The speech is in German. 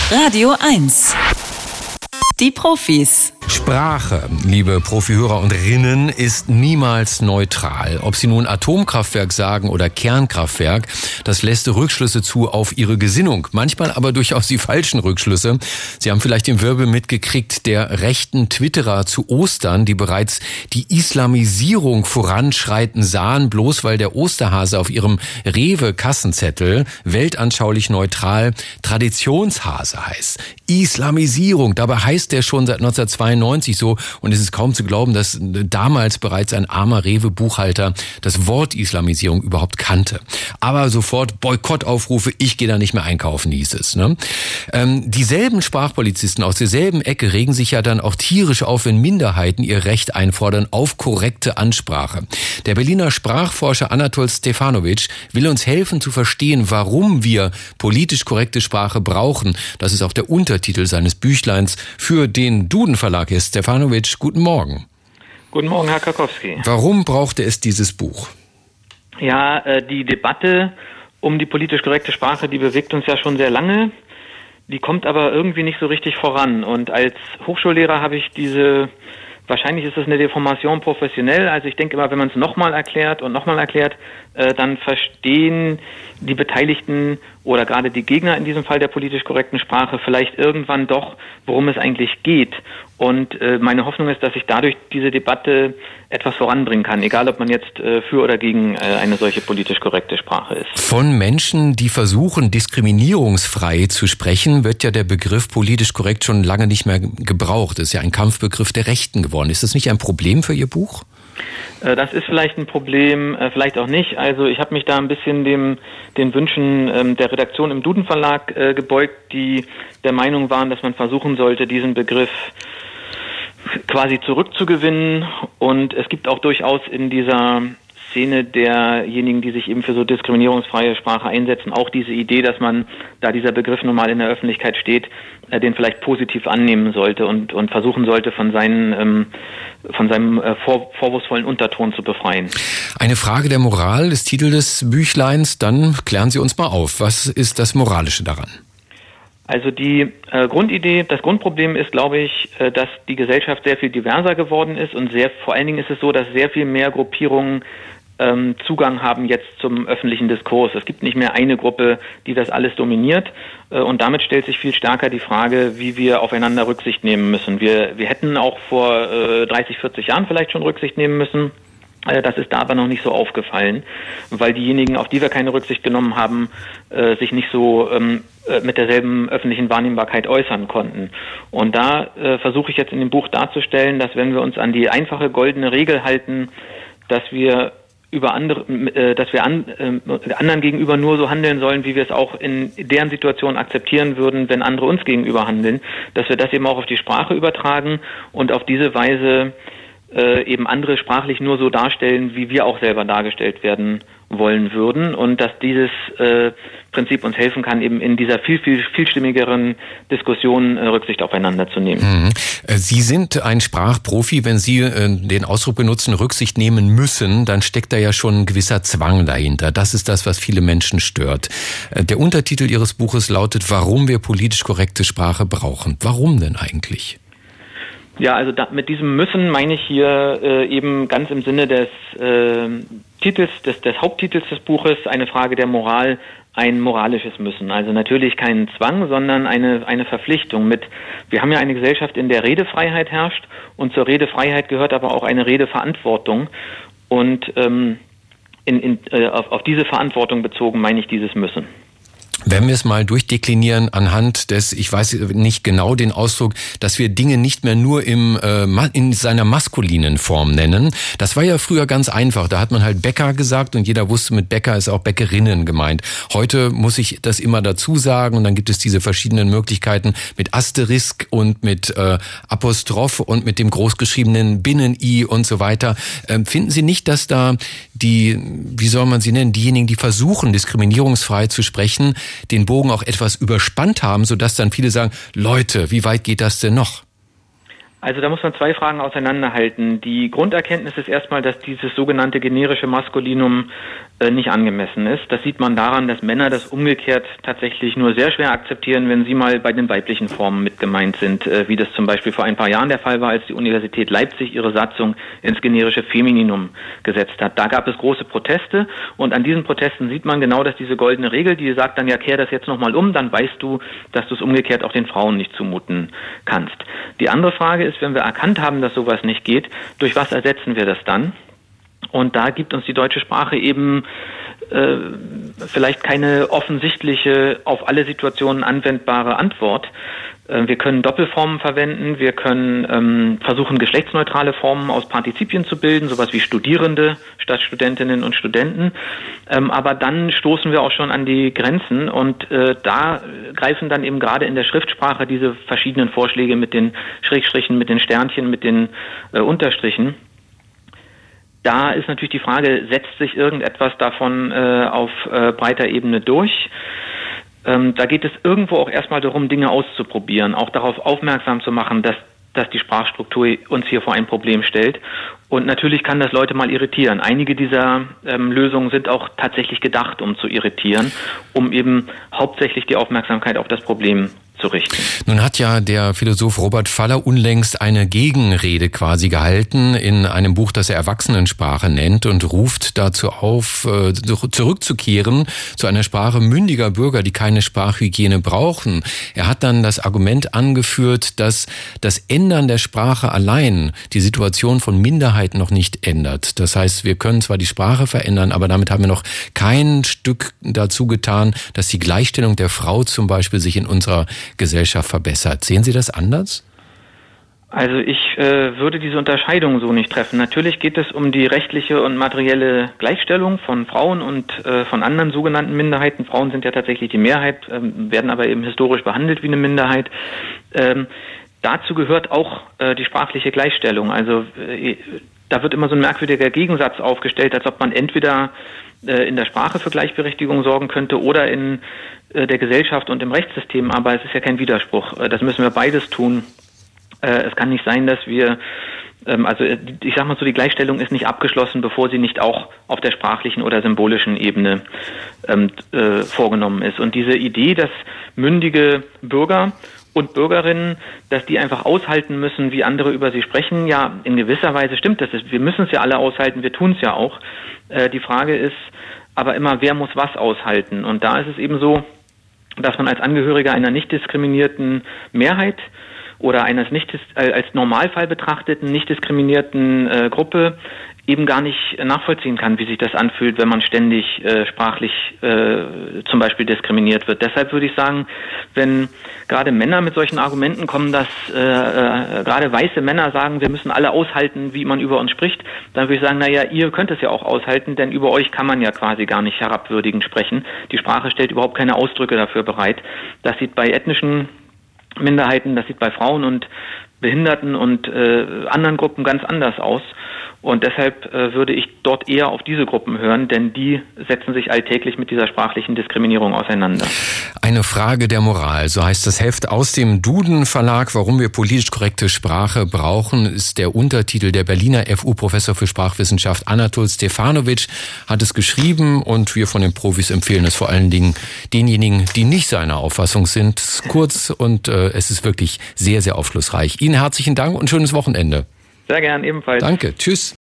Radio 1. Die Profis. Sprache, liebe Profihörer und Rinnen, ist niemals neutral. Ob Sie nun Atomkraftwerk sagen oder Kernkraftwerk, das lässt Rückschlüsse zu auf Ihre Gesinnung. Manchmal aber durchaus die falschen Rückschlüsse. Sie haben vielleicht den Wirbel mitgekriegt der rechten Twitterer zu Ostern, die bereits die Islamisierung voranschreiten sahen, bloß weil der Osterhase auf ihrem Rewe-Kassenzettel weltanschaulich neutral Traditionshase heißt. Islamisierung, dabei heißt der schon seit 1992 so, und es ist kaum zu glauben, dass damals bereits ein armer Rewe-Buchhalter das Wort Islamisierung überhaupt kannte. Aber sofort Boykottaufrufe, ich gehe da nicht mehr einkaufen, hieß es. Ne? Dieselben Sprachpolizisten aus derselben Ecke regen sich ja dann auch tierisch auf, wenn Minderheiten ihr Recht einfordern auf korrekte Ansprache. Der Berliner Sprachforscher Anatol Stefanovic will uns helfen zu verstehen, warum wir politisch korrekte Sprache brauchen. Das ist auch der Untertitel seines Büchleins für den Duden-Verlag ist. Stefanovic, guten Morgen. Guten Morgen, Herr Karkowski. Warum brauchte es dieses Buch? Ja, die Debatte um die politisch korrekte Sprache, die bewegt uns ja schon sehr lange. Die kommt aber irgendwie nicht so richtig voran. Und als Hochschullehrer habe ich wahrscheinlich ist es eine Deformation professionell. Also ich denke immer, wenn man es nochmal erklärt und nochmal erklärt, dann verstehen die Beteiligten oder gerade die Gegner in diesem Fall der politisch korrekten Sprache vielleicht irgendwann doch, worum es eigentlich geht. Und meine Hoffnung ist, dass ich dadurch diese Debatte etwas voranbringen kann, egal ob man jetzt für oder gegen eine solche politisch korrekte Sprache ist. Von Menschen, die versuchen, diskriminierungsfrei zu sprechen, wird ja der Begriff politisch korrekt schon lange nicht mehr gebraucht. Das ist ja ein Kampfbegriff der Rechten geworden. Ist das nicht ein Problem für Ihr Buch? Das ist vielleicht ein Problem, vielleicht auch nicht. Also ich habe mich da ein bisschen den Wünschen der Redaktion im Duden Verlag gebeugt, die der Meinung waren, dass man versuchen sollte, diesen Begriff quasi zurückzugewinnen. Und es gibt auch durchaus in dieser Szene derjenigen, die sich eben für so diskriminierungsfreie Sprache einsetzen, auch diese Idee, dass man, da dieser Begriff nun mal in der Öffentlichkeit steht, den vielleicht positiv annehmen sollte und versuchen sollte, von seinem vorwurfsvollen Unterton zu befreien. Eine Frage der Moral ist Titel des Büchleins. Dann klären Sie uns mal auf. Was ist das Moralische daran? Also die Grundidee, das Grundproblem ist, glaube ich, dass die Gesellschaft sehr viel diverser geworden ist und vor allen Dingen ist es so, dass sehr viel mehr Gruppierungen Zugang haben jetzt zum öffentlichen Diskurs. Es gibt nicht mehr eine Gruppe, die das alles dominiert und damit stellt sich viel stärker die Frage, wie wir aufeinander Rücksicht nehmen müssen. Wir hätten auch vor 30, 40 Jahren vielleicht schon Rücksicht nehmen müssen. Das ist da aber noch nicht so aufgefallen, weil diejenigen, auf die wir keine Rücksicht genommen haben, sich nicht so mit derselben öffentlichen Wahrnehmbarkeit äußern konnten. Und da versuche ich jetzt in dem Buch darzustellen, dass wenn wir uns an die einfache goldene Regel halten, dass wir anderen gegenüber nur so handeln sollen, wie wir es auch in deren Situation akzeptieren würden, wenn andere uns gegenüber handeln, dass wir das eben auch auf die Sprache übertragen und auf diese Weise eben andere sprachlich nur so darstellen, wie wir auch selber dargestellt werden wollen würden und dass dieses Prinzip uns helfen kann, eben in dieser vielstimmigeren Diskussion Rücksicht aufeinander zu nehmen. Sie sind ein Sprachprofi. Wenn Sie den Ausdruck benutzen, Rücksicht nehmen müssen, dann steckt da ja schon ein gewisser Zwang dahinter. Das ist das, was viele Menschen stört. Der Untertitel Ihres Buches lautet, warum wir politisch korrekte Sprache brauchen. Warum denn eigentlich? Ja, also mit diesem Müssen meine ich hier eben ganz im Sinne des Titels, des Haupttitels des Buches, eine Frage der Moral, ein moralisches Müssen. Also natürlich kein Zwang, sondern eine Verpflichtung wir haben ja eine Gesellschaft, in der Redefreiheit herrscht und zur Redefreiheit gehört aber auch eine Redeverantwortung und auf diese Verantwortung bezogen meine ich dieses Müssen. Wenn wir es mal durchdeklinieren anhand des, ich weiß nicht genau den Ausdruck, dass wir Dinge nicht mehr nur in seiner maskulinen Form nennen. Das war ja früher ganz einfach. Da hat man halt Bäcker gesagt und jeder wusste, mit Bäcker ist auch Bäckerinnen gemeint. Heute muss ich das immer dazu sagen und dann gibt es diese verschiedenen Möglichkeiten mit Asterisk und mit Apostroph und mit dem großgeschriebenen Binnen-I und so weiter. Finden Sie nicht, dass da wie soll man sie nennen, diejenigen, die versuchen, diskriminierungsfrei zu sprechen, den Bogen auch etwas überspannt haben, sodass dann viele sagen, Leute, wie weit geht das denn noch? Also da muss man zwei Fragen auseinanderhalten. Die Grunderkenntnis ist erstmal, dass dieses sogenannte generische Maskulinum nicht angemessen ist. Das sieht man daran, dass Männer das umgekehrt tatsächlich nur sehr schwer akzeptieren, wenn sie mal bei den weiblichen Formen mit gemeint sind, wie das zum Beispiel vor ein paar Jahren der Fall war, als die Universität Leipzig ihre Satzung ins generische Femininum gesetzt hat. Da gab es große Proteste und an diesen Protesten sieht man genau, dass diese goldene Regel, die sagt dann, ja, kehr das jetzt nochmal um, dann weißt du, dass du es umgekehrt auch den Frauen nicht zumuten kannst. Die andere Frage ist, wenn wir erkannt haben, dass sowas nicht geht, durch was ersetzen wir das dann? Und da gibt uns die deutsche Sprache eben vielleicht keine offensichtliche, auf alle Situationen anwendbare Antwort. Wir können Doppelformen verwenden, wir können versuchen, geschlechtsneutrale Formen aus Partizipien zu bilden, sowas wie Studierende statt Studentinnen und Studenten. Aber dann stoßen wir auch schon an die Grenzen und da greifen dann eben gerade in der Schriftsprache diese verschiedenen Vorschläge mit den Schrägstrichen, mit den Sternchen, mit den Unterstrichen. Da ist natürlich die Frage, setzt sich irgendetwas davon auf breiter Ebene durch? Da geht es irgendwo auch erstmal darum, Dinge auszuprobieren, auch darauf aufmerksam zu machen, dass die Sprachstruktur uns hier vor ein Problem stellt. Und natürlich kann das Leute mal irritieren. Einige dieser Lösungen sind auch tatsächlich gedacht, um zu irritieren, um eben hauptsächlich die Aufmerksamkeit auf das Problem zu richten. Nun hat ja der Philosoph Robert Faller unlängst eine Gegenrede quasi gehalten in einem Buch, das er Erwachsenensprache nennt und ruft dazu auf, zurückzukehren zu einer Sprache mündiger Bürger, die keine Sprachhygiene brauchen. Er hat dann das Argument angeführt, dass das Ändern der Sprache allein die Situation von Minderheiten noch nicht ändert. Das heißt, wir können zwar die Sprache verändern, aber damit haben wir noch kein Stück dazu getan, dass die Gleichstellung der Frau zum Beispiel sich in unserer Gesellschaft verbessert. Sehen Sie das anders? Also ich würde diese Unterscheidung so nicht treffen. Natürlich geht es um die rechtliche und materielle Gleichstellung von Frauen und von anderen sogenannten Minderheiten. Frauen sind ja tatsächlich die Mehrheit, werden aber eben historisch behandelt wie eine Minderheit. Dazu gehört auch die sprachliche Gleichstellung. Also da wird immer so ein merkwürdiger Gegensatz aufgestellt, als ob man entweder in der Sprache für Gleichberechtigung sorgen könnte oder in der Gesellschaft und im Rechtssystem, aber es ist ja kein Widerspruch. Das müssen wir beides tun. Es kann nicht sein, dass wir, also ich sag mal so, die Gleichstellung ist nicht abgeschlossen, bevor sie nicht auch auf der sprachlichen oder symbolischen Ebene vorgenommen ist. Und diese Idee, dass mündige Bürger und Bürgerinnen, dass die einfach aushalten müssen, wie andere über sie sprechen, ja, in gewisser Weise stimmt das. Wir müssen es ja alle aushalten, wir tun es ja auch. Die Frage ist aber immer, wer muss was aushalten? Und da ist es eben so, dass man als Angehöriger einer nicht diskriminierten Mehrheit oder eines nicht als Normalfall betrachteten, nicht diskriminierten Gruppe eben gar nicht nachvollziehen kann, wie sich das anfühlt, wenn man ständig sprachlich zum Beispiel diskriminiert wird. Deshalb würde ich sagen, wenn gerade Männer mit solchen Argumenten kommen, dass gerade weiße Männer sagen, wir müssen alle aushalten, wie man über uns spricht, dann würde ich sagen, naja, ihr könnt es ja auch aushalten, denn über euch kann man ja quasi gar nicht herabwürdigend sprechen. Die Sprache stellt überhaupt keine Ausdrücke dafür bereit. Das sieht bei ethnischen Minderheiten, das sieht bei Frauen und Behinderten und anderen Gruppen ganz anders aus. Und deshalb würde ich dort eher auf diese Gruppen hören, denn die setzen sich alltäglich mit dieser sprachlichen Diskriminierung auseinander. Eine Frage der Moral, so heißt das Heft aus dem Duden Verlag. Warum wir politisch korrekte Sprache brauchen, ist der Untertitel. Der Berliner FU-Professor für Sprachwissenschaft Anatol Stefanovic hat es geschrieben und wir von den Profis empfehlen es vor allen Dingen denjenigen, die nicht seiner Auffassung sind. Es ist kurz und es ist wirklich sehr, sehr aufschlussreich. Ihnen herzlichen Dank und schönes Wochenende. Sehr gern, ebenfalls. Danke, tschüss.